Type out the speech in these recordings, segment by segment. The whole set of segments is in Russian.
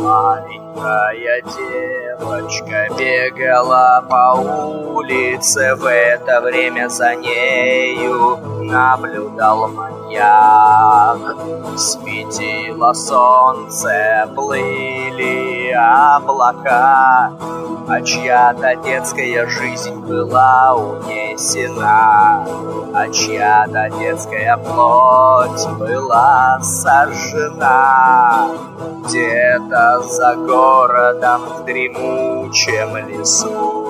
Маленькая девочка бегала по улице, в это время за нею наблюдал маньяк. Светило солнце, плыли облака, а чья-то детская жизнь была унесена, а чья-то детская плоть была сожжена. Где-то за городом в дремучем лесу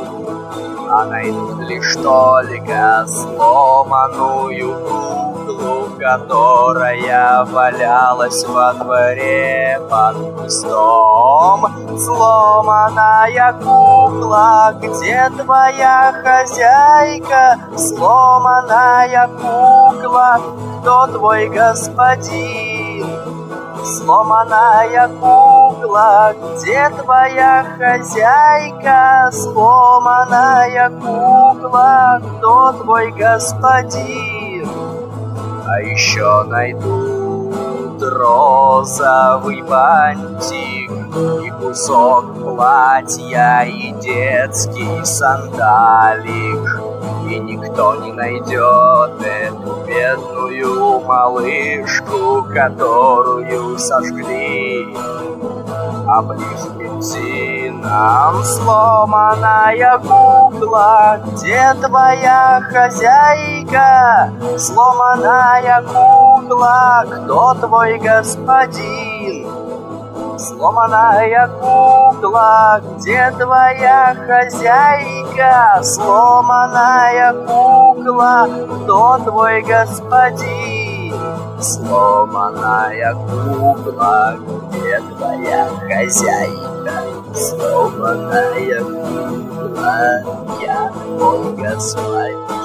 а найдут лишь только сломанную куклу, которая валялась во дворе под кустом. Сломанная кукла, где твоя хозяйка? Сломанная кукла, кто твой господин? Сломанная кукла, где твоя хозяйка? Сломанная кукла, кто твой господин? А еще найдут розовый бантик и кусок платья, и детский сандалик. И никто не найдет эту бедную малышку, которую сожгли, облив бензином. Сломанная кукла, где твоя хозяйка? Сломанная кукла, кто твой господин? Сломанная кукла, где твоя хозяйка? Сломанная кукла, кто твой господин? Сломанная кукла, где твоя хозяйка? Сломанная кукла, я твой господин.